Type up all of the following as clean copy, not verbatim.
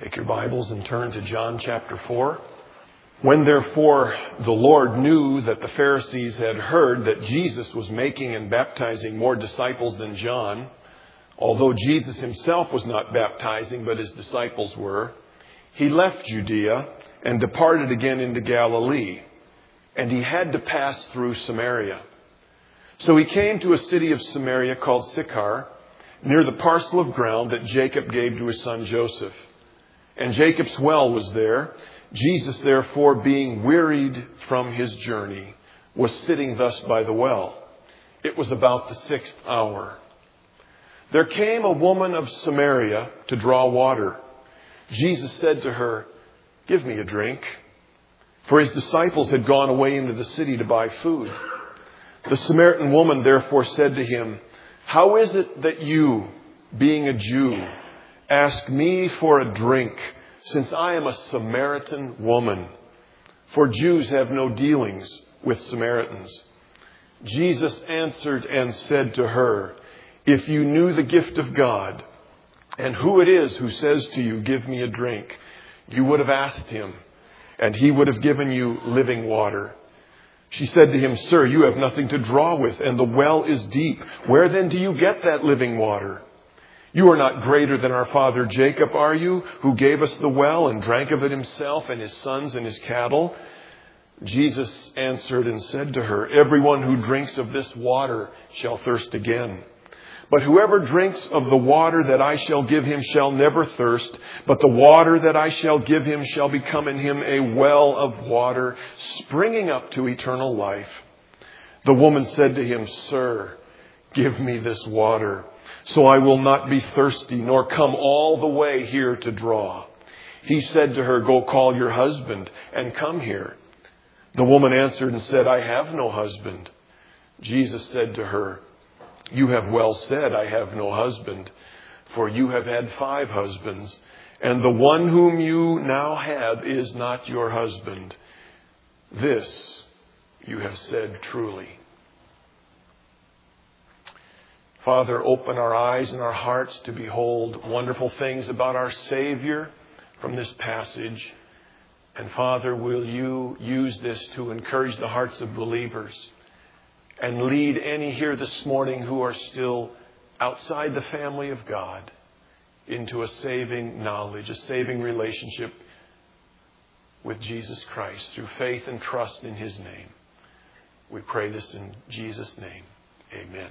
Take your Bibles and turn to John chapter 4. When therefore the Lord knew that the Pharisees had heard that Jesus was making and baptizing more disciples than John, although Jesus himself was not baptizing, but his disciples were, he left Judea and departed again into Galilee, and he had to pass through Samaria. So he came to a city of Samaria called Sychar, near the parcel of ground that Jacob gave to his son Joseph. And Jacob's well was there. Jesus, therefore, being wearied from his journey, was sitting thus by the well. It was about the 6th hour. There came a woman of Samaria to draw water. Jesus said to her, "Give me a drink." For his disciples had gone away into the city to buy food. The Samaritan woman therefore said to him, "How is it that you, being a Jew, ask me for a drink, since I am a Samaritan woman?" For Jews have no dealings with Samaritans. Jesus answered and said to her, "If you knew the gift of God, and who it is who says to you, 'Give me a drink,' you would have asked him, and he would have given you living water." She said to him, "Sir, you have nothing to draw with, and the well is deep. Where then do you get that living water? You are not greater than our father Jacob, are you, who gave us the well and drank of it himself and his sons and his cattle?" Jesus answered and said to her, "Everyone who drinks of this water shall thirst again. But whoever drinks of the water that I shall give him shall never thirst, but the water that I shall give him shall become in him a well of water, springing up to eternal life." The woman said to him, "Sir, give me this water, so I will not be thirsty, nor come all the way here to draw." He said to her, "Go call your husband and come here." The woman answered and said, "I have no husband." Jesus said to her, "You have well said, 'I have no husband,' for you have had 5 husbands, and the one whom you now have is not your husband. This you have said truly." Father, open our eyes and our hearts to behold wonderful things about our Savior from this passage. And Father, will you use this to encourage the hearts of believers and lead any here this morning who are still outside the family of God into a saving knowledge, a saving relationship with Jesus Christ through faith and trust in his name. We pray this in Jesus' name. Amen.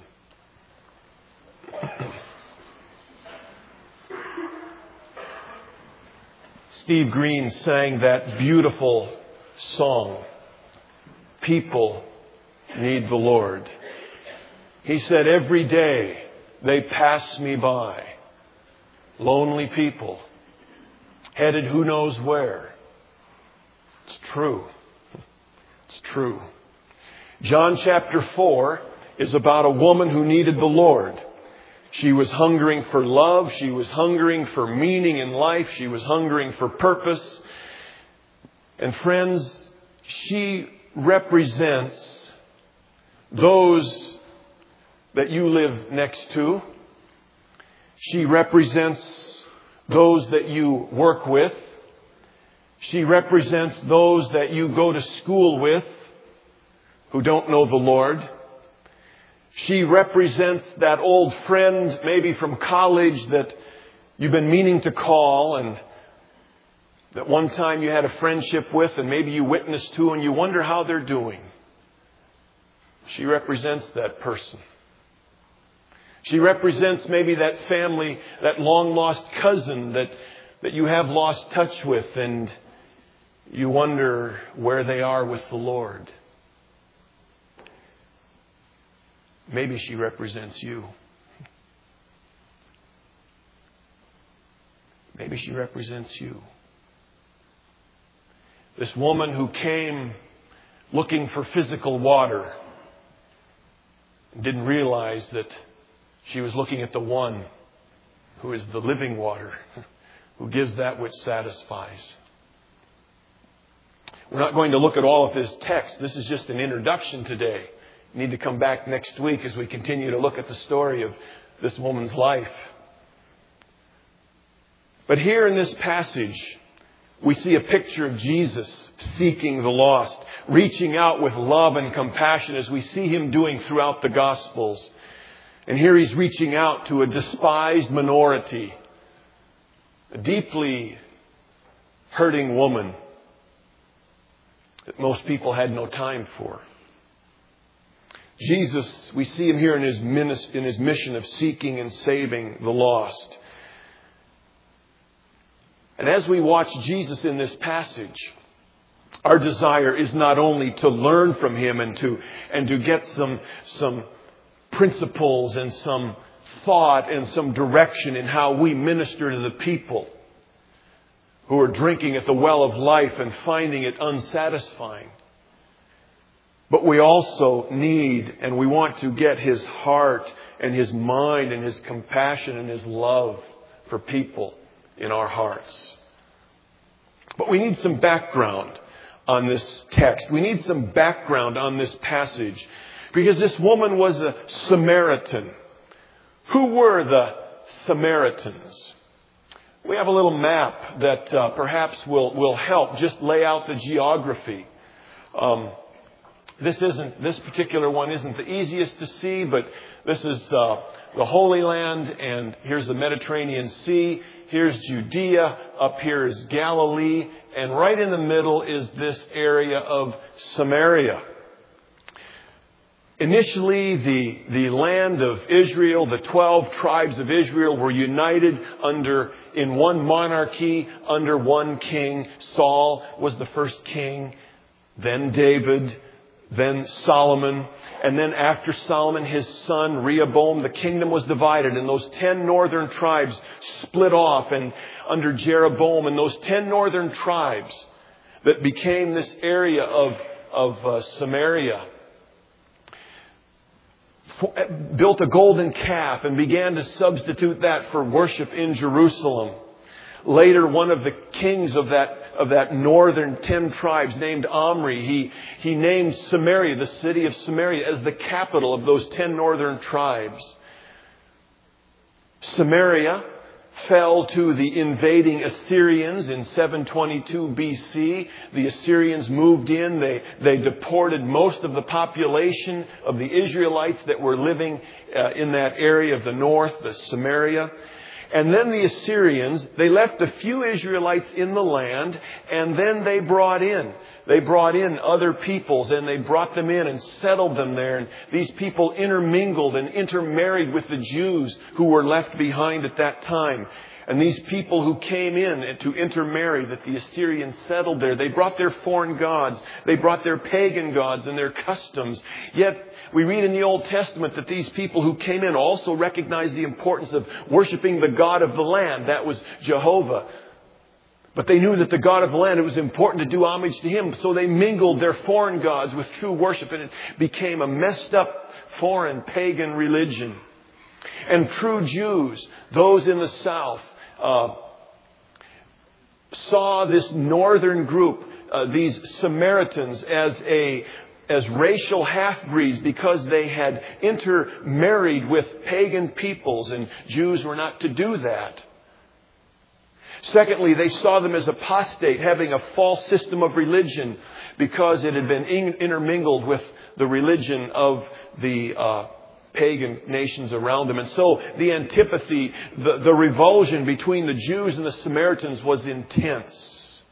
Steve Green sang that beautiful song, "People Need the Lord." He said, "Every day they pass me by, lonely people, headed who knows where." It's true. It's true. John chapter 4 is about a woman who needed the Lord. She was hungering for love. She was hungering for meaning in life. She was hungering for purpose. And friends, she represents those that you live next to. She represents those that you work with. She represents those that you go to school with who don't know the Lord. She represents that old friend, maybe from college, that you've been meaning to call and that one time you had a friendship with and maybe you witnessed to and you wonder how they're doing. She represents that person. She represents maybe that family, that long-lost cousin that you have lost touch with and you wonder where they are with the Lord. Maybe she represents you. Maybe she represents you. This woman who came looking for physical water didn't realize that she was looking at the one who is the living water, who gives that which satisfies. We're not going to look at all of this text. This is just an introduction today. You need to come back next week as we continue to look at the story of this woman's life. But here in this passage, we see a picture of Jesus seeking the lost, reaching out with love and compassion as we see Him doing throughout the Gospels. And here He's reaching out to a despised minority, a deeply hurting woman that most people had no time for. Jesus, we see Him here in His mission of seeking and saving the lost. And as we watch Jesus in this passage, our desire is not only to learn from Him and to get some principles and some thought and some direction in how we minister to the people who are drinking at the well of life and finding it unsatisfying. But we also need and we want to get His heart and His mind and His compassion and His love for people in our hearts. But we need some background on this text. We need some background on this passage. Because this woman was a Samaritan. Who were the Samaritans? We have a little map that perhaps will help just lay out the geography. This particular one isn't the easiest to see, but this is the Holy Land, and here's the Mediterranean Sea. Here's Judea. Up here is Galilee, and right in the middle is this area of Samaria. Initially, the land of Israel, the 12 tribes of Israel, were united in one monarchy under one king. Saul was the first king, then David, then Solomon, and then after Solomon, his son Rehoboam. The kingdom was divided, and those 10 northern tribes split off, and under Jeroboam, and those 10 northern tribes that became this area of Samaria built a golden calf and began to substitute that for worship in Jerusalem. Later, one of the kings of that northern 10 tribes, named Omri, he named Samaria, the city of Samaria, as the capital of those 10 northern tribes. Samaria fell to the invading Assyrians in 722 BC. The Assyrians moved in. They deported most of the population of the Israelites that were living in that area of the north, the Samaria. And then the Assyrians, they left a few Israelites in the land, and then they brought in other peoples, and they brought them in and settled them there. And these people intermingled and intermarried with the Jews who were left behind at that time. And these people who came in to intermarry, that the Assyrians settled there, they brought their foreign gods, they brought their pagan gods and their customs. Yet we read in the Old Testament that these people who came in also recognized the importance of worshiping the God of the land. That was Jehovah. But they knew that the God of the land, it was important to do homage to Him. So they mingled their foreign gods with true worship, and it became a messed up foreign pagan religion. And true Jews, those in the south, saw this northern group, these Samaritans, as racial half-breeds because they had intermarried with pagan peoples, and Jews were not to do that. Secondly, they saw them as apostate, having a false system of religion because it had been intermingled with the religion of the pagan nations around them. And so the antipathy, the revulsion between the Jews and the Samaritans was intense.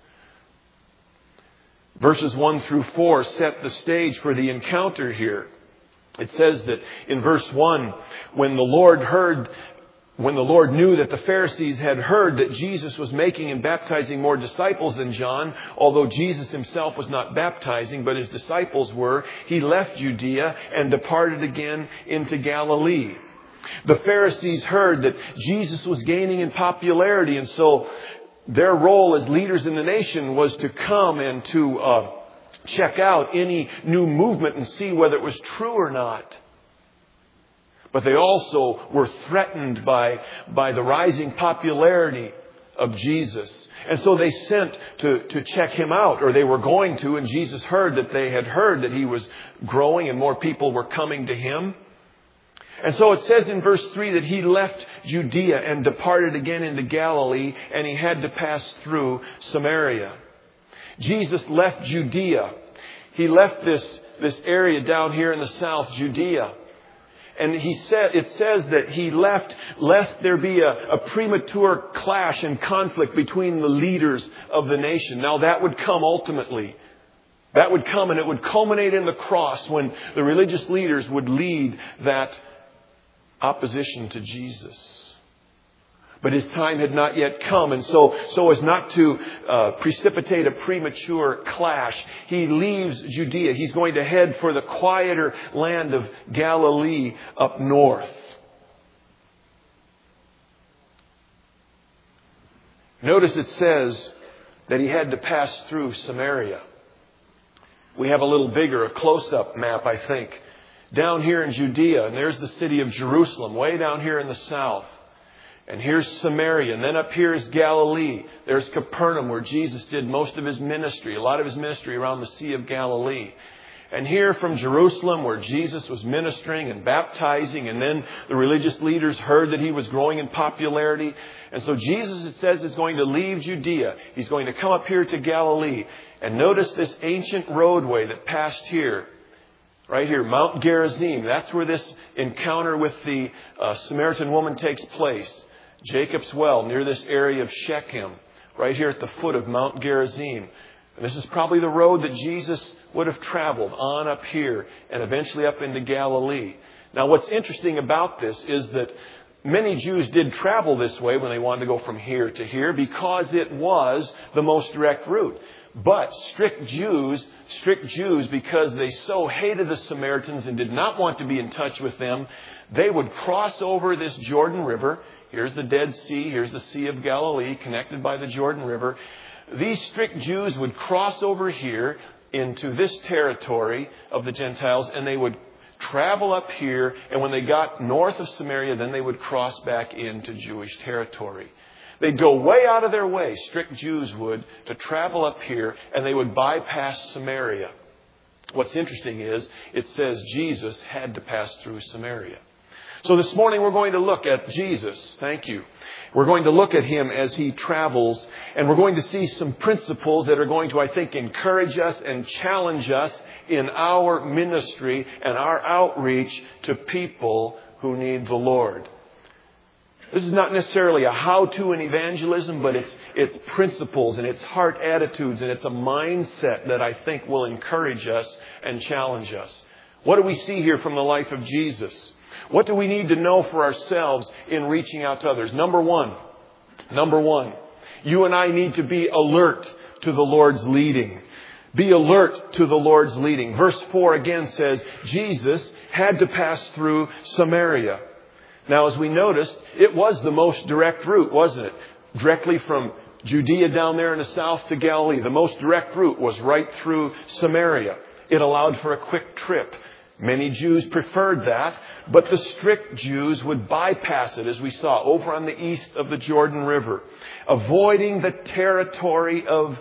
Verses 1 through 4 set the stage for the encounter here. It says that in verse 1, when the Lord knew that the Pharisees had heard that Jesus was making and baptizing more disciples than John, although Jesus Himself was not baptizing, but His disciples were, He left Judea and departed again into Galilee. The Pharisees heard that Jesus was gaining in popularity, and so their role as leaders in the nation was to come and to check out any new movement and see whether it was true or not. But they also were threatened by the rising popularity of Jesus. And so they sent to check Him out, or they were going to, and Jesus heard that they had heard that He was growing and more people were coming to Him. And so it says in verse 3 that he left Judea and departed again into Galilee, and he had to pass through Samaria. Jesus left Judea. He left this area down here in the south, Judea. And it says that he left lest there be a premature clash and conflict between the leaders of the nation. Now that would come ultimately. That would come, and it would culminate in the cross when the religious leaders would lead that opposition to Jesus. But his time had not yet come, and so as not to precipitate a premature clash, he leaves Judea. He's going to head for the quieter land of Galilee up north. Notice it says that he had to pass through Samaria. We have a little bigger, a close-up map, I think. Down here in Judea, and there's the city of Jerusalem, way down here in the south. And here's Samaria, and then up here is Galilee. There's Capernaum, where Jesus did most of his ministry, a lot of his ministry around the Sea of Galilee. And here from Jerusalem, where Jesus was ministering and baptizing, and then the religious leaders heard that he was growing in popularity. And so Jesus, it says, is going to leave Judea. He's going to come up here to Galilee. And notice this ancient roadway that passed here. Right here, Mount Gerizim. That's where this encounter with the Samaritan woman takes place. Jacob's well, near this area of Shechem. Right here at the foot of Mount Gerizim. And this is probably the road that Jesus would have traveled on up here and eventually up into Galilee. Now what's interesting about this is that many Jews did travel this way when they wanted to go from here to here because it was the most direct route. But strict Jews, because they so hated the Samaritans and did not want to be in touch with them, they would cross over this Jordan River. Here's the Dead Sea. Here's the Sea of Galilee connected by the Jordan River. These strict Jews would cross over here into this territory of the Gentiles, and they would travel up here. And when they got north of Samaria, then they would cross back into Jewish territory. They'd go way out of their way, strict Jews would, to travel up here, and they would bypass Samaria. What's interesting is, it says Jesus had to pass through Samaria. So this morning we're going to look at Jesus. Thank you. We're going to look at him as he travels, and we're going to see some principles that are going to, I think, encourage us and challenge us in our ministry and our outreach to people who need the Lord. This is not necessarily a how-to in evangelism, but it's principles and it's heart attitudes and it's a mindset that I think will encourage us and challenge us. What do we see here from the life of Jesus? What do we need to know for ourselves in reaching out to others? Number one, you and I need to be alert to the Lord's leading. Be alert to the Lord's leading. Verse 4 again says, Jesus had to pass through Samaria. Now, as we noticed, it was the most direct route, wasn't it? Directly from Judea down there in the south to Galilee. The most direct route was right through Samaria. It allowed for a quick trip. Many Jews preferred that, but the strict Jews would bypass it, as we saw, over on the east of the Jordan River, avoiding the territory of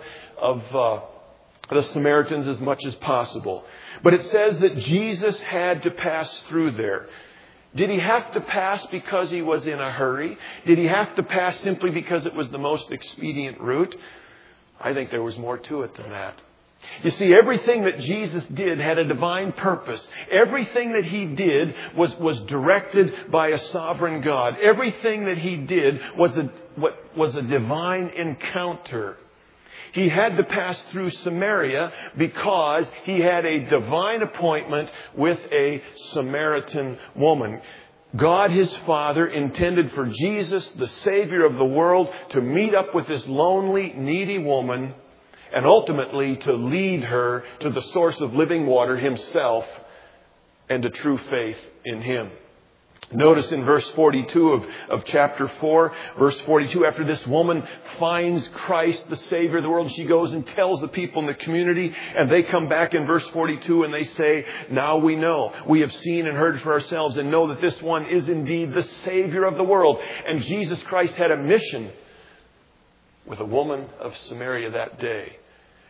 the Samaritans as much as possible. But it says that Jesus had to pass through there. Did he have to pass because he was in a hurry? Did he have to pass simply because it was the most expedient route? I think there was more to it than that. You see, everything that Jesus did had a divine purpose. Everything that he did was directed by a sovereign God. Everything that he did was a divine encounter. He had to pass through Samaria because he had a divine appointment with a Samaritan woman. God, his Father, intended for Jesus, the Savior of the world, to meet up with this lonely, needy woman and ultimately to lead her to the source of living water himself and to true faith in him. Notice in verse 42 of chapter 4, verse 42, after this woman finds Christ, the Savior of the world, she goes and tells the people in the community, and they come back in verse 42 and they say, now we know, we have seen and heard for ourselves and know that this one is indeed the Savior of the world. And Jesus Christ had a mission with a woman of Samaria that day.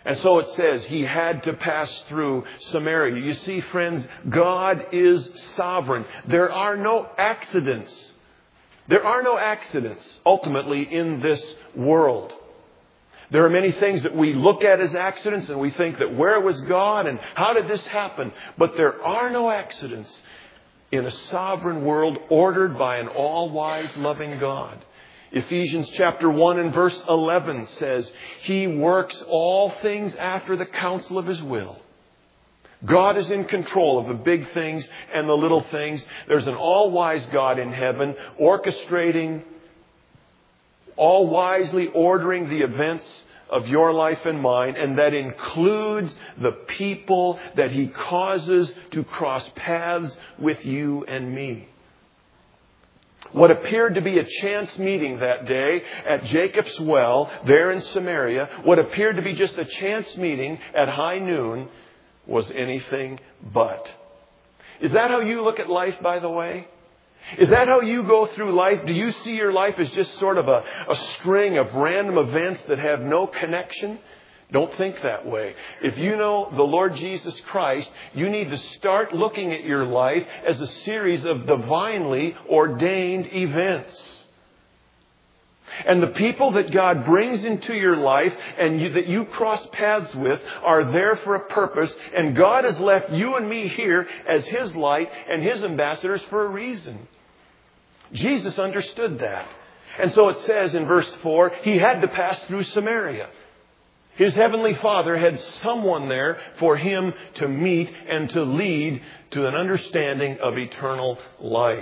And so it says he had to pass through Samaria. You see, friends, God is sovereign. There are no accidents. There are no accidents, ultimately, in this world. There are many things that we look at as accidents and we think that where was God and how did this happen? But there are no accidents in a sovereign world ordered by an all-wise, loving God. Ephesians chapter 1 and verse 11 says, He works all things after the counsel of His will. God is in control of the big things and the little things. There's an all-wise God in heaven orchestrating, all wisely ordering the events of your life and mine, and that includes the people that He causes to cross paths with you and me. What appeared to be a chance meeting that day at Jacob's well, there in Samaria, what appeared to be just a chance meeting at high noon was anything but. Is that how you look at life, by the way? Is that how you go through life? Do you see your life as just sort of a string of random events that have no connection? Don't think that way. If you know the Lord Jesus Christ, you need to start looking at your life as a series of divinely ordained events. And the people that God brings into your life and that you cross paths with are there for a purpose. And God has left you and me here as His light and His ambassadors for a reason. Jesus understood that. And so it says in verse 4, He had to pass through Samaria. His Heavenly Father had someone there for Him to meet and to lead to an understanding of eternal life.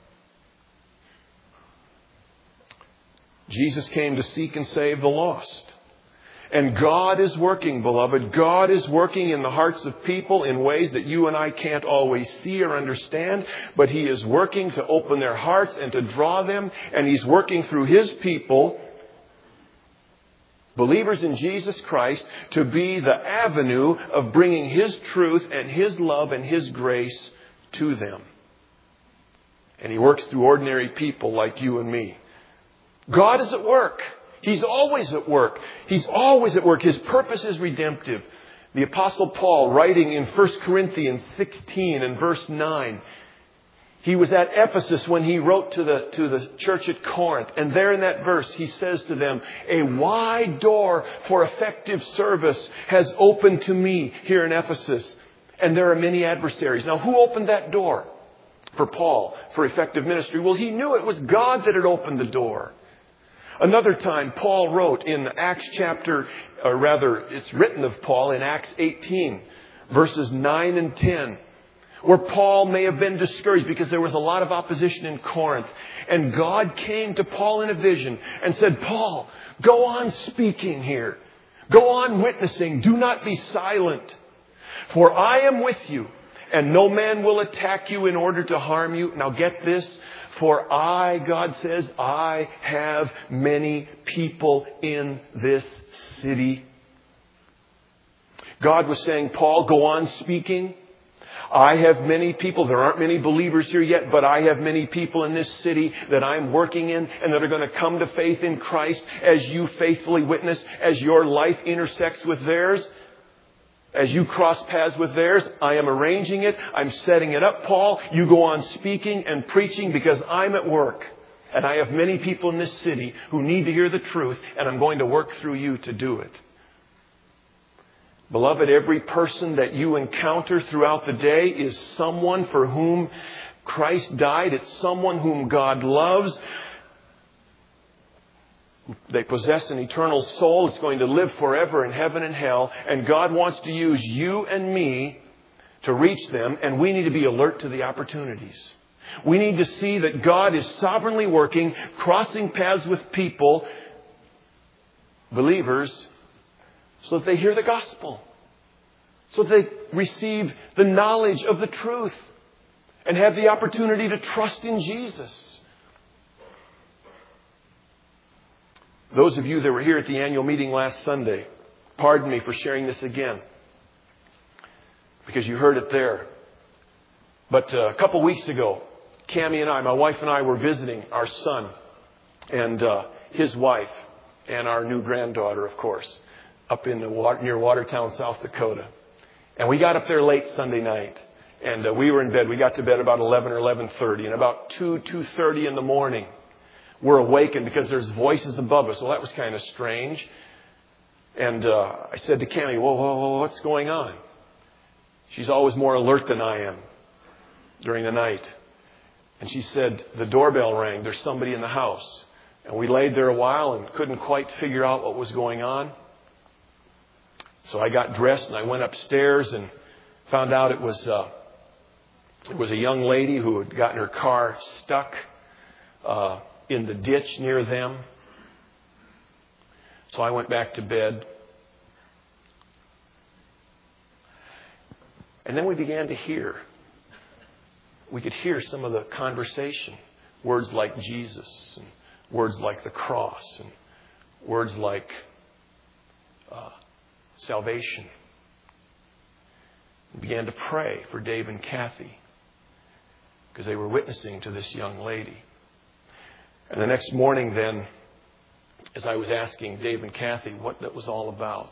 Jesus came to seek and save the lost. And God is working, beloved. God is working in the hearts of people in ways that you and I can't always see or understand. But He is working to open their hearts and to draw them. And He's working through His people, believers in Jesus Christ, to be the avenue of bringing His truth and His love and His grace to them. And He works through ordinary people like you and me. God is at work. He's always at work. He's always at work. His purpose is redemptive. The Apostle Paul, writing in 1 Corinthians 16 and verse 9, he was at Ephesus when he wrote to the church at Corinth. And there in that verse, he says to them, a wide door for effective service has opened to me here in Ephesus. And there are many adversaries. Now, who opened that door for Paul for effective ministry? Well, he knew it was God that had opened the door. Another time, Paul wrote in Acts chapter, or rather, it's written of Paul in Acts 18, verses 9 and 10, where Paul may have been discouraged because there was a lot of opposition in Corinth. And God came to Paul in a vision and said, Paul, go on speaking here. Go on witnessing. Do not be silent. For I am with you, and no man will attack you in order to harm you. Now get this. For I, God says, I have many people in this city. God was saying, Paul, go on speaking. I have many people. There aren't many believers here yet, but I have many people in this city that I'm working in and that are going to come to faith in Christ as you faithfully witness, as your life intersects with theirs. As you cross paths with theirs, I am arranging it. I'm setting it up, Paul. You go on speaking and preaching because I'm at work. And I have many people in this city who need to hear the truth, and I'm going to work through you to do it. Beloved, every person that you encounter throughout the day is someone for whom Christ died. It's someone whom God loves. They possess an eternal soul. It's going to live forever in heaven and hell. And God wants to use you and me to reach them. And we need to be alert to the opportunities. We need to see that God is sovereignly working, crossing paths with people, believers, so that they hear the gospel. So that they receive the knowledge of the truth and have the opportunity to trust in Jesus. Those of you that were here at the annual meeting last Sunday, pardon me for sharing this again, because you heard it there. But a couple weeks ago, Cammie and I, my wife and I, were visiting our son and his wife and our new granddaughter, of course. up in near Watertown, South Dakota. And we got up there late Sunday night. And we were in bed. We got to bed about 11 or 11:30. And about 2:30 in the morning, we're awakened because there's voices above us. Well, that was kind of strange. And I said to Cammie, whoa, what's going on? She's always more alert than I am during the night. And she said, the doorbell rang. There's somebody in the house. And we laid there a while and couldn't quite figure out what was going on. So I got dressed and I went upstairs and found out it was a young lady who had gotten her car stuck in the ditch near them. So I went back to bed. And then we began to hear. We could hear some of the conversation. Words like Jesus, and words like the cross, and words like salvation. We began to pray for Dave and Kathy because they were witnessing to this young lady. And the next morning then, as I was asking Dave and Kathy what that was all about,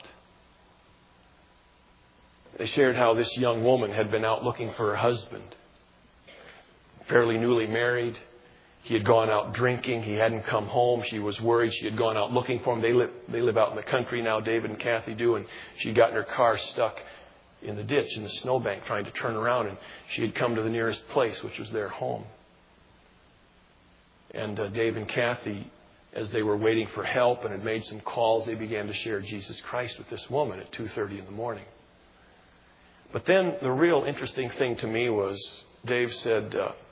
they shared how this young woman had been out looking for her husband, fairly newly married. He had gone out drinking. He hadn't come home. She was worried. She had gone out looking for him. They live out in the country now, David and Kathy do, and she'd gotten her car stuck in the ditch, in the snowbank, trying to turn around, and she had come to the nearest place, which was their home. And Dave and Kathy, as they were waiting for help and had made some calls, they began to share Jesus Christ with this woman at 2:30 in the morning. But then the real interesting thing to me was Dave said,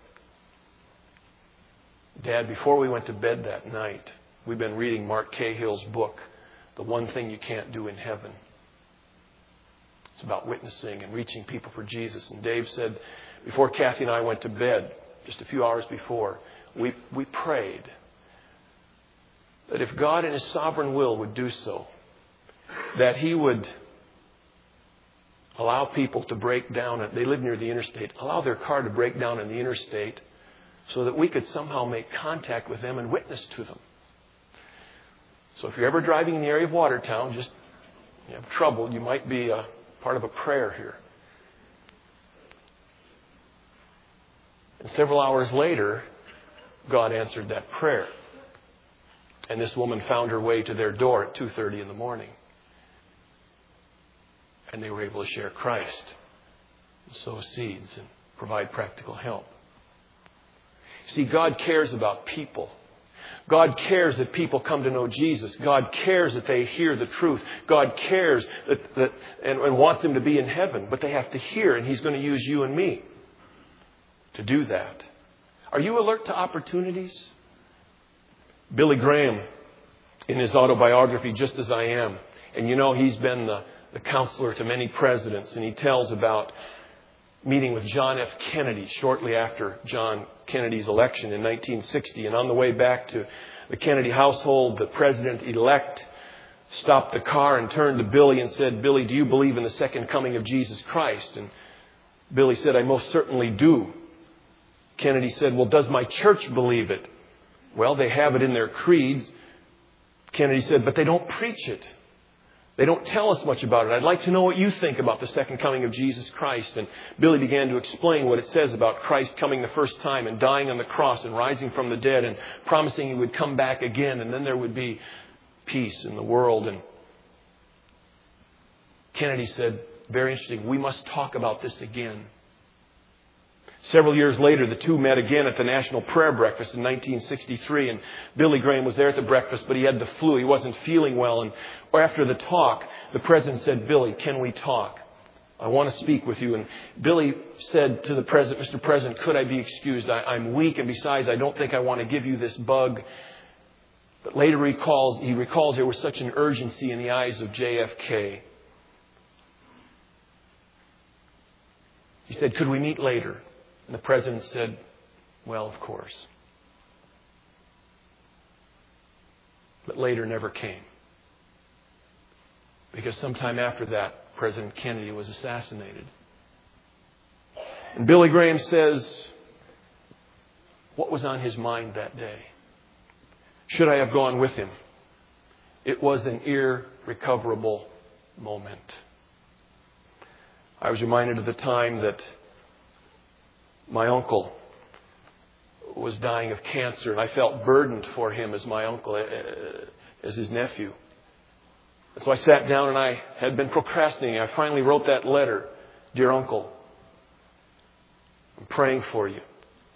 Dad, before we went to bed that night, we've been reading Mark Cahill's book, The One Thing You Can't Do in Heaven. It's about witnessing and reaching people for Jesus. And Dave said, before Kathy and I went to bed, just a few hours before, we prayed that if God in His sovereign will would do so, that He would allow people to break down. They live near the interstate. Allow their car to break down in the interstate so that we could somehow make contact with them and witness to them. So if you're ever driving in the area of Watertown, just you have trouble, you might be part of a prayer here. And several hours later, God answered that prayer. And this woman found her way to their door at 2:30 in the morning. And they were able to share Christ, and sow seeds, and provide practical help. See, God cares about people. God cares that people come to know Jesus. God cares that they hear the truth. God cares that and wants them to be in heaven. But they have to hear, and He's going to use you and me to do that. Are you alert to opportunities? Billy Graham, in his autobiography, Just As I Am, and you know he's been the counselor to many presidents, and he tells about meeting with John F. Kennedy shortly after John Kennedy's election in 1960. And on the way back to the Kennedy household, the president-elect stopped the car and turned to Billy and said, Billy, do you believe in the second coming of Jesus Christ? And Billy said, I most certainly do. Kennedy said, well, does my church believe it? Well, they have it in their creeds. Kennedy said, but they don't preach it. They don't tell us much about it. I'd like to know what you think about the second coming of Jesus Christ. And Billy began to explain what it says about Christ coming the first time and dying on the cross and rising from the dead and promising He would come back again, and then there would be peace in the world. And Kennedy said, very interesting, we must talk about this again. Several years later, the two met again at the National Prayer Breakfast in 1963, and Billy Graham was there at the breakfast, but he had the flu. He wasn't feeling well, and after the talk, the president said, Billy, can we talk? I want to speak with you. And Billy said to the president, Mr. President, could I be excused? I'm weak, and besides, I don't think I want to give you this bug. But later he recalls there was such an urgency in the eyes of JFK. He said, could we meet later? And the president said, well, of course. But later never came. Because sometime after that, President Kennedy was assassinated. And Billy Graham says, what was on his mind that day? Should I have gone with him? It was an irrecoverable moment. I was reminded of the time that my uncle was dying of cancer, and I felt burdened for him as my uncle, as his nephew. And so I sat down and I had been procrastinating. I finally wrote that letter. Dear Uncle, I'm praying for you.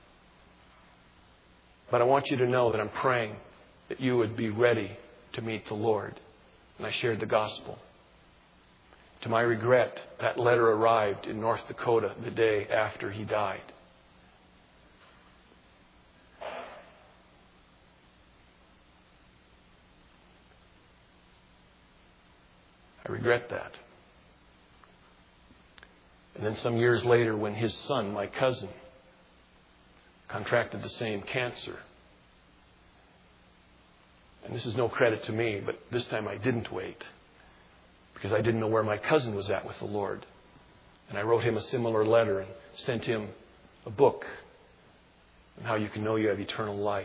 But I want you to know that I'm praying that you would be ready to meet the Lord. And I shared the gospel. To my regret, that letter arrived in North Dakota the day after he died. I regret that. And then some years later, when his son, my cousin, contracted the same cancer. And this is no credit to me, but this time I didn't wait. Because I didn't know where my cousin was at with the Lord. And I wrote him a similar letter and sent him a book on how you can know you have eternal life.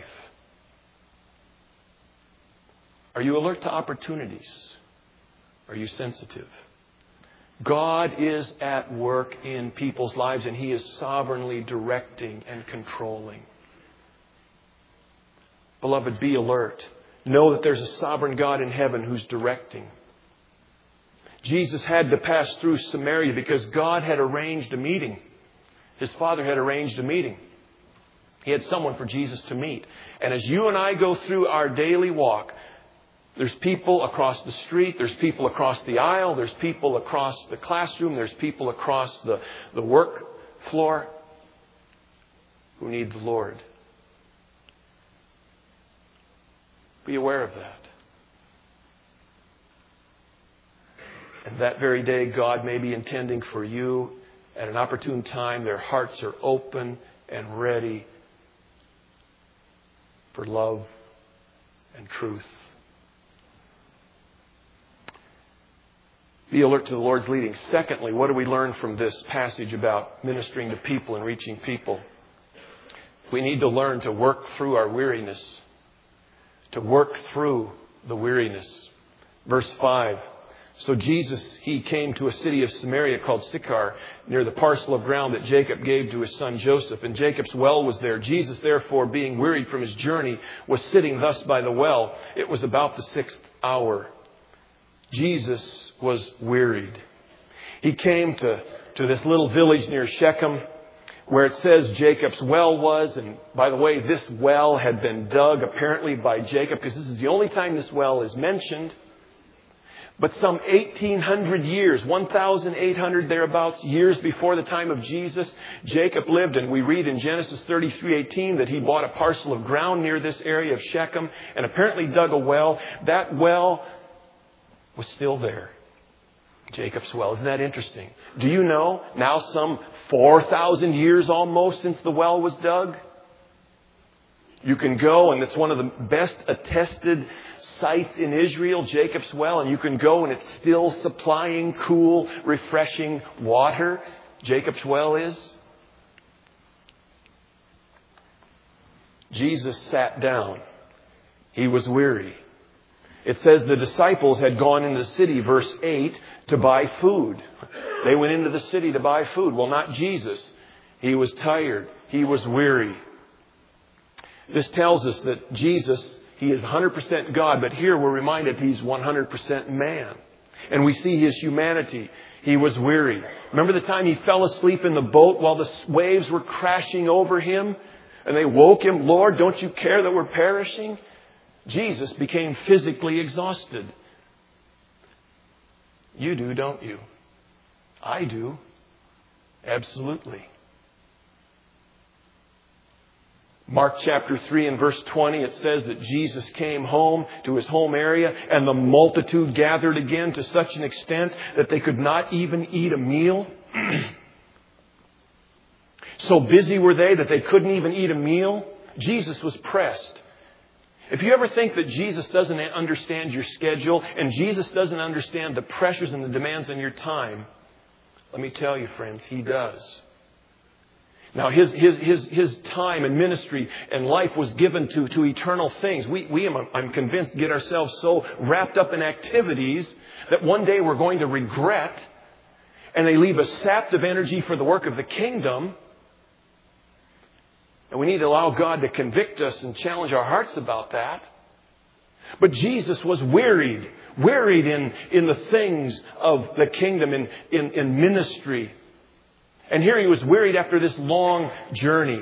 Are you alert to opportunities? Are you sensitive? God is at work in people's lives, and He is sovereignly directing and controlling. Beloved, be alert. Know that there's a sovereign God in heaven who's directing. Jesus had to pass through Samaria because God had arranged a meeting. His Father had arranged a meeting. He had someone for Jesus to meet. And as you and I go through our daily walk, there's people across the street, there's people across the aisle, there's people across the classroom, there's people across the work floor who need the Lord. Be aware of that. And that very day, God may be intending for you at an opportune time. Their hearts are open and ready for love and truth. Be alert to the Lord's leading. Secondly, what do we learn from this passage about ministering to people and reaching people? We need to learn to work through our weariness. To work through the weariness. Verse 5. So Jesus, He came to a city of Samaria called Sychar, near the parcel of ground that Jacob gave to his son Joseph. And Jacob's well was there. Jesus, therefore, being wearied from His journey, was sitting thus by the well. It was about the 6th hour. Jesus was wearied. He came to this little village near Shechem, where it says Jacob's well was. And by the way, this well had been dug apparently by Jacob, because this is the only time this well is mentioned. But some 1,800 years, 1,800 thereabouts years before the time of Jesus, Jacob lived, and we read in Genesis 33:18 that he bought a parcel of ground near this area of Shechem and apparently dug a well. That well was still there. Jacob's well. Isn't that interesting? Do you know now some 4,000 years almost since the well was dug? You can go, and it's one of the best attested sites in Israel, Jacob's well, and you can go and it's still supplying cool, refreshing water. Jacob's well is. Jesus sat down. He was weary. It says the disciples had gone into the city, verse 8, to buy food. They went into the city to buy food. Well, not Jesus. He was tired. He was weary. This tells us that Jesus, He is 100% God, but here we're reminded He's 100% man. And we see His humanity. He was weary. Remember the time He fell asleep in the boat while the waves were crashing over Him? And they woke Him, Lord, don't you care that we're perishing? Jesus became physically exhausted. You do, don't you? I do. Absolutely. Mark chapter 3 and verse 20, it says that Jesus came home to His home area, and the multitude gathered again to such an extent that they could not even eat a meal. So busy were they that they couldn't even eat a meal. Jesus was pressed. If you ever think that Jesus doesn't understand your schedule and Jesus doesn't understand the pressures and the demands on your time, let me tell you, friends, He does. Now, his time and ministry and life was given to eternal things. I'm convinced, get ourselves so wrapped up in activities that one day we're going to regret, and they leave us sapped of energy for the work of the kingdom. And we need to allow God to convict us and challenge our hearts about that. But Jesus was wearied in the things of the kingdom, in ministry. And here he was wearied after this long journey.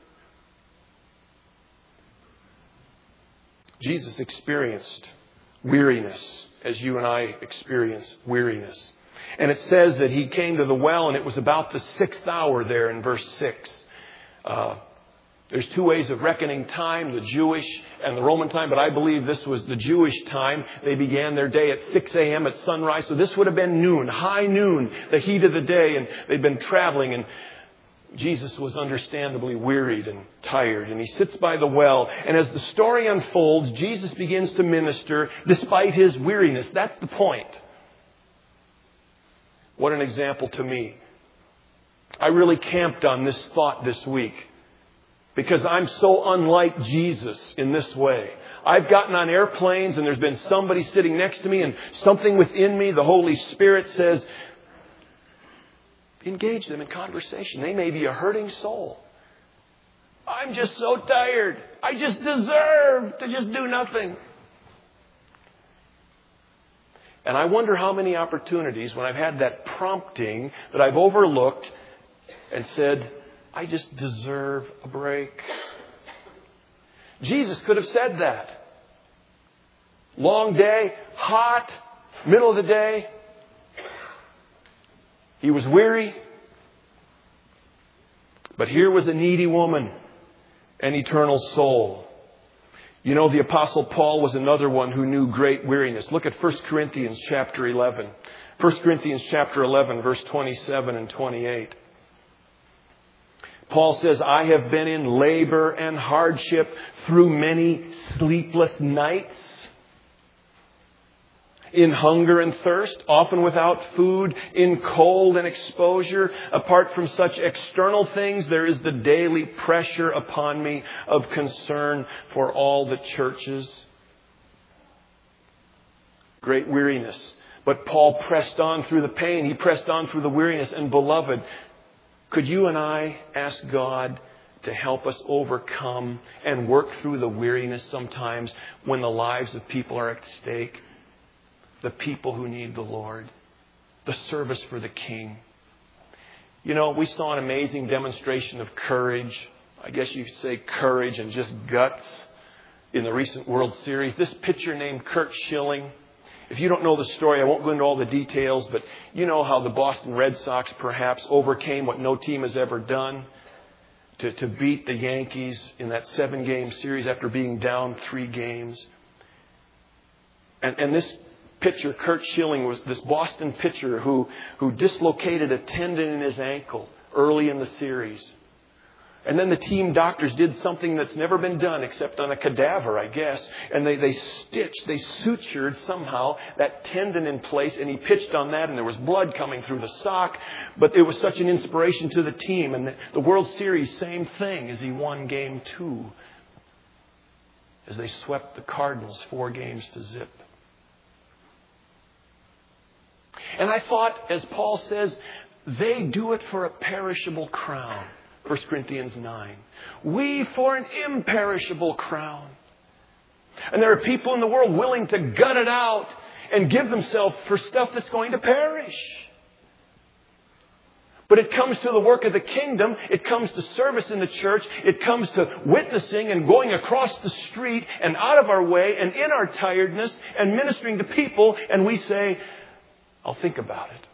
Jesus experienced weariness as you and I experience weariness. And it says that he came to the well, and it was about the 6th hour there in verse 6. There's two ways of reckoning time, the Jewish and the Roman time, but I believe this was the Jewish time. They began their day at 6 a.m. at sunrise, so this would have been noon, high noon, the heat of the day, and they'd been traveling, and Jesus was understandably wearied and tired, and he sits by the well, and as the story unfolds, Jesus begins to minister despite his weariness. That's the point. What an example to me. I really camped on this thought this week, because I'm so unlike Jesus in this way. I've gotten on airplanes and there's been somebody sitting next to me, and something within me, the Holy Spirit says, engage them in conversation. They may be a hurting soul. I'm just so tired. I just deserve to just do nothing. And I wonder how many opportunities when I've had that prompting that I've overlooked and said, I just deserve a break. Jesus could have said that. Long day, hot, middle of the day. He was weary. But here was a needy woman, an eternal soul. You know, the Apostle Paul was another one who knew great weariness. Look at 1 Corinthians chapter 11. 1 Corinthians chapter 11, verse 27 and 28. Paul says, I have been in labor and hardship through many sleepless nights, in hunger and thirst, often without food, in cold and exposure. Apart from such external things, there is the daily pressure upon me of concern for all the churches. Great weariness. But Paul pressed on through the pain. He pressed on through the weariness. And beloved, could you and I ask God to help us overcome and work through the weariness sometimes when the lives of people are at stake? The people who need the Lord. The service for the King. You know, we saw an amazing demonstration of courage. I guess you could say courage and just guts in the recent World Series. This pitcher named Curt Schilling. If you don't know the story, I won't go into all the details, but you know how the Boston Red Sox perhaps overcame what no team has ever done to beat the Yankees in that 7-game series after being down 3 games. And this pitcher, Curt Schilling, was this Boston pitcher who dislocated a tendon in his ankle early in the series. And then the team doctors did something that's never been done except on a cadaver, I guess. And they sutured somehow that tendon in place, and he pitched on that, and there was blood coming through the sock. But it was such an inspiration to the team. And the World Series, same thing, as he won Game 2 as they swept the Cardinals 4-0. And I thought, as Paul says, they do it for a perishable crown. 1 Corinthians 9. We for an imperishable crown. And there are people in the world willing to gut it out and give themselves for stuff that's going to perish. But it comes to the work of the kingdom. It comes to service in the church. It comes to witnessing and going across the street and out of our way and in our tiredness and ministering to people. And we say, I'll think about it.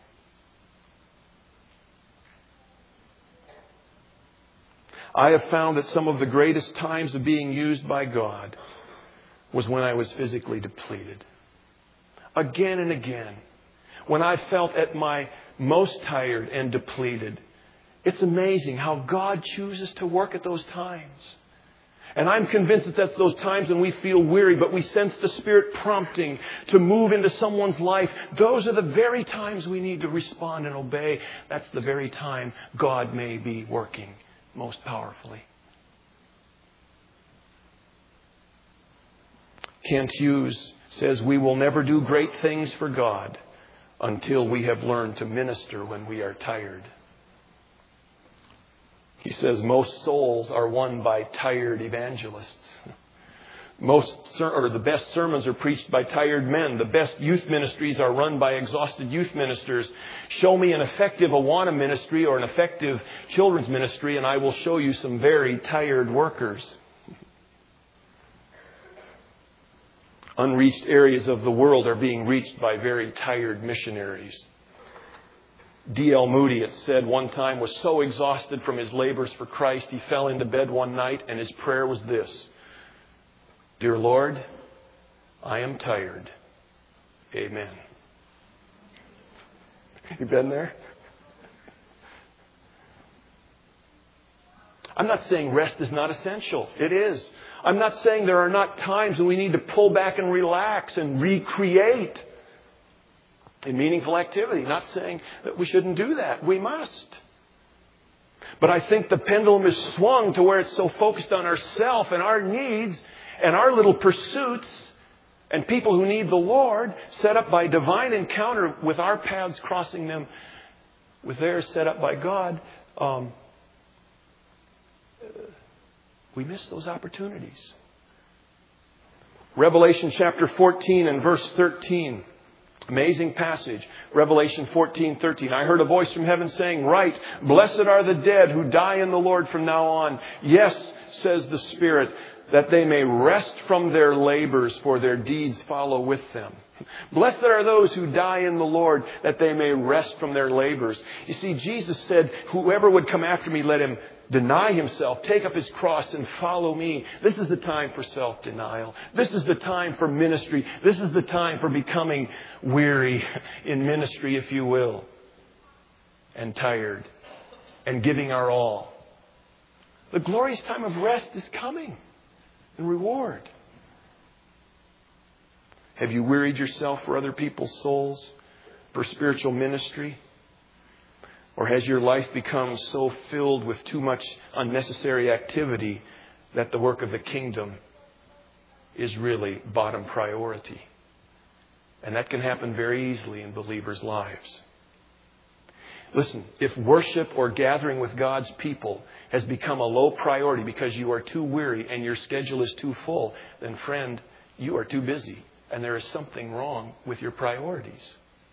I have found that some of the greatest times of being used by God was when I was physically depleted. Again and again. When I felt at my most tired and depleted. It's amazing how God chooses to work at those times. And I'm convinced that that's those times when we feel weary, but we sense the Spirit prompting to move into someone's life. Those are the very times we need to respond and obey. That's the very time God may be working most powerfully. Kent Hughes says, we will never do great things for God until we have learned to minister when we are tired. He says most souls are won by tired evangelists. The best sermons are preached by tired men. The best youth ministries are run by exhausted youth ministers. Show me an effective Awana ministry or an effective children's ministry, and I will show you some very tired workers. Unreached areas of the world are being reached by very tired missionaries. D.L. Moody, it said, one time was so exhausted from his labors for Christ, he fell into bed one night and his prayer was this: Dear Lord, I am tired. Amen. You been there? I'm not saying rest is not essential. It is. I'm not saying there are not times when we need to pull back and relax and recreate in meaningful activity. Not saying that we shouldn't do that. We must. But I think the pendulum is swung to where it's so focused on ourselves and our needs and our little pursuits and people who need the Lord, set up by divine encounter with our paths crossing them with theirs set up by God. We miss those opportunities. Revelation chapter 14 and verse 13. Amazing passage. Revelation 14:13. I heard a voice from heaven saying, Write, blessed are the dead who die in the Lord from now on. Yes, says the Spirit, that they may rest from their labors, for their deeds follow with them. Blessed are those who die in the Lord, that they may rest from their labors. You see, Jesus said, whoever would come after me, let him deny himself, take up his cross and follow me. This is the time for self-denial. This is the time for ministry. This is the time for becoming weary in ministry, if you will, and tired, and giving our all. The glorious time of rest is coming, and reward. Have you wearied yourself for other people's souls, for spiritual ministry? Or has your life become so filled with too much unnecessary activity that the work of the kingdom is really bottom priority? And that can happen very easily in believers' lives. Listen, if worship or gathering with God's people has become a low priority because you are too weary and your schedule is too full, then friend, you are too busy and there is something wrong with your priorities.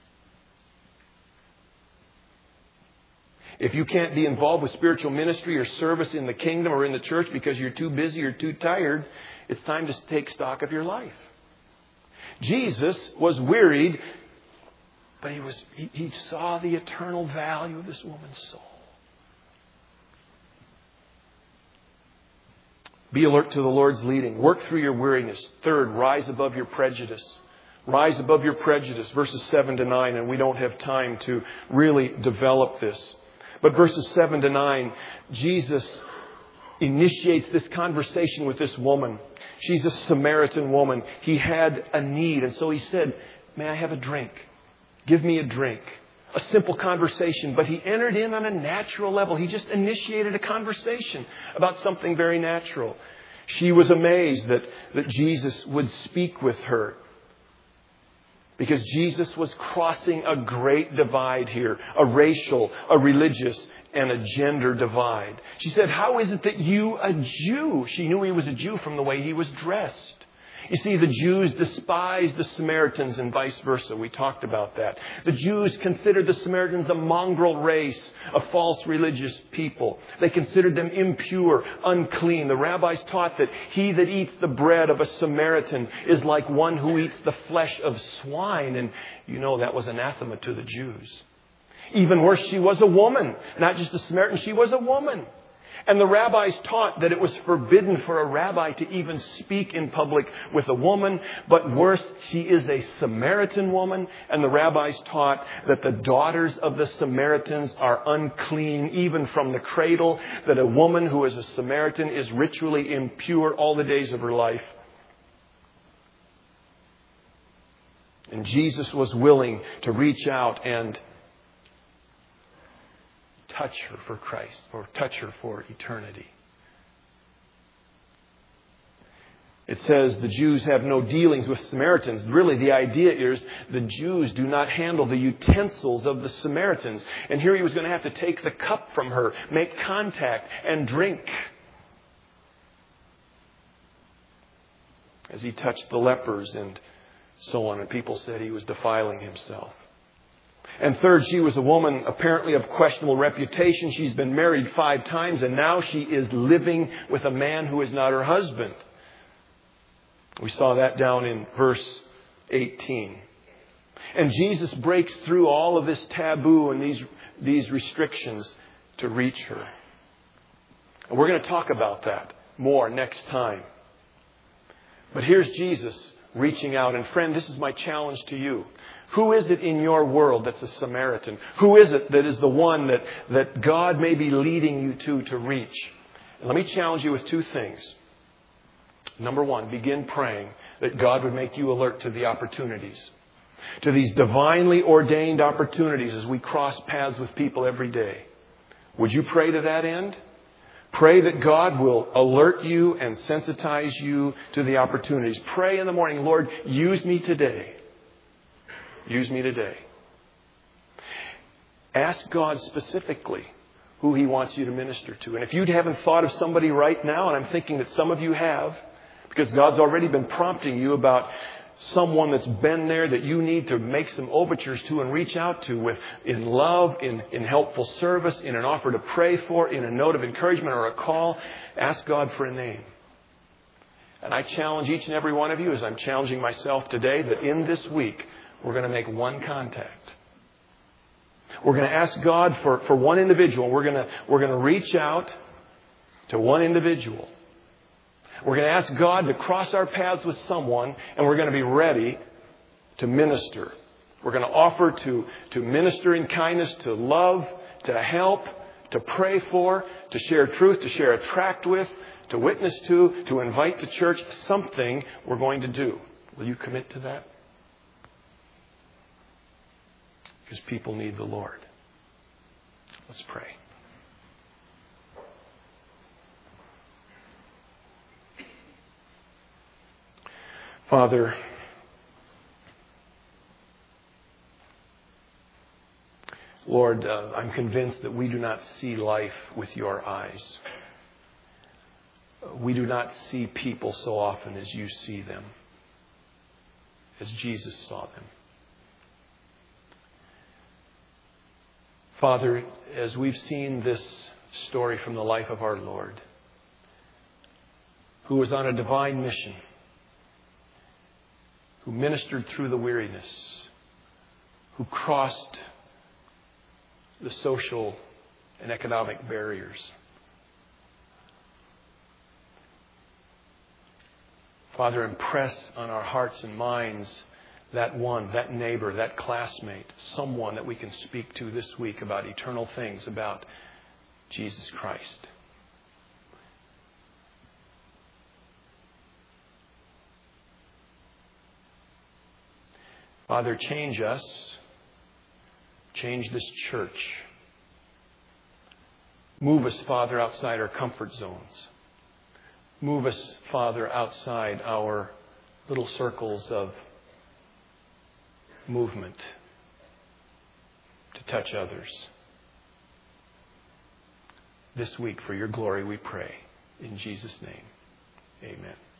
If you can't be involved with spiritual ministry or service in the kingdom or in the church because you're too busy or too tired, it's time to take stock of your life. Jesus was wearied, but he saw the eternal value of this woman's soul. Be alert to the Lord's leading. Work through your weariness. Third, rise above your prejudice. Rise above your prejudice. Verses 7 to 9, and we don't have time to really develop this. But verses 7 to 9, Jesus initiates this conversation with this woman. She's a Samaritan woman. He had a need, and so he said, may I have a drink? Give me a drink. A simple conversation, but he entered in on a natural level. He just initiated a conversation about something very natural. She was amazed that Jesus would speak with her, because Jesus was crossing a great divide here, a racial, a religious, and a gender divide. She said, how is it that you, a Jew? She knew he was a Jew from the way he was dressed. You see, the Jews despised the Samaritans and vice versa. We talked about that. The Jews considered the Samaritans a mongrel race, a false religious people. They considered them impure, unclean. The rabbis taught that he that eats the bread of a Samaritan is like one who eats the flesh of swine. And you know that was anathema to the Jews. Even worse, she was a woman. Not just a Samaritan, she was a woman. And the rabbis taught that it was forbidden for a rabbi to even speak in public with a woman. But worse, she is a Samaritan woman. And the rabbis taught that the daughters of the Samaritans are unclean even from the cradle. That a woman who is a Samaritan is ritually impure all the days of her life. And Jesus was willing to reach out and touch her for Christ, or touch her for eternity. It says the Jews have no dealings with Samaritans. Really, the idea is the Jews do not handle the utensils of the Samaritans. And here he was going to have to take the cup from her, make contact, and drink. As he touched the lepers and so on. And people said he was defiling himself. And third, she was a woman apparently of questionable reputation. She's been married 5 times, and now she is living with a man who is not her husband. We saw that down in verse 18. And Jesus breaks through all of this taboo and these restrictions to reach her. And we're going to talk about that more next time. But here's Jesus reaching out. And friend, this is my challenge to you. Who is it in your world that's a Samaritan? Who is it that is the one that God may be leading you to reach? And let me challenge you with 2 things. Number 1, begin praying that God would make you alert to the opportunities, to these divinely ordained opportunities as we cross paths with people every day. Would you pray to that end? Pray that God will alert you and sensitize you to the opportunities. Pray in the morning, Lord, use me today. Use me today. Ask God specifically who He wants you to minister to. And if you haven't thought of somebody right now, and I'm thinking that some of you have, because God's already been prompting you about someone that's been there that you need to make some overtures to and reach out to with in love, in helpful service, in an offer to pray for, in a note of encouragement or a call, ask God for a name. And I challenge each and every one of you, as I'm challenging myself today, that in this week, we're going to make one contact. We're going to ask God for one individual. We're going to reach out to one individual. We're going to ask God to cross our paths with someone, and we're going to be ready to minister. We're going to offer to minister in kindness, to love, to help, to pray for, to share truth, to share a tract with, to witness to invite to church. Something we're going to do. Will you commit to that? Because people need the Lord. Let's pray. Father, Lord, I'm convinced that we do not see life with your eyes. We do not see people so often as you see them, as Jesus saw them. Father, as we've seen this story from the life of our Lord, who was on a divine mission, who ministered through the weariness, who crossed the social and economic barriers. Father, impress on our hearts and minds that one, that neighbor, that classmate, someone that we can speak to this week about eternal things, about Jesus Christ. Father, change us. Change this church. Move us, Father, outside our comfort zones. Move us, Father, outside our little circles of movement to touch others. This week, for your glory, we pray. In Jesus' name, amen.